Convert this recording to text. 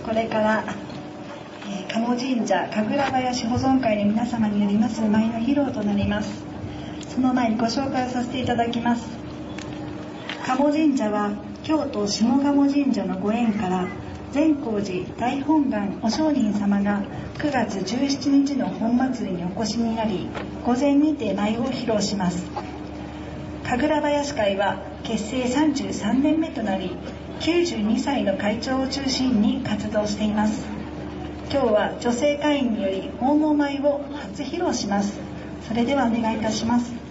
これから鴨神社神楽林保存会の皆様によります舞の披露となります。その前にご紹介をさせていただきます。鴨神社は京都下鴨神社のご縁から善光寺大本願お上人様が9月17日の本祭りにお越しになり、午前にて舞を披露します。神楽林会は結成33年目となり、92歳の会長を中心に活動しています。今日は女性会員により奉納舞を初披露します。それではお願いいたします。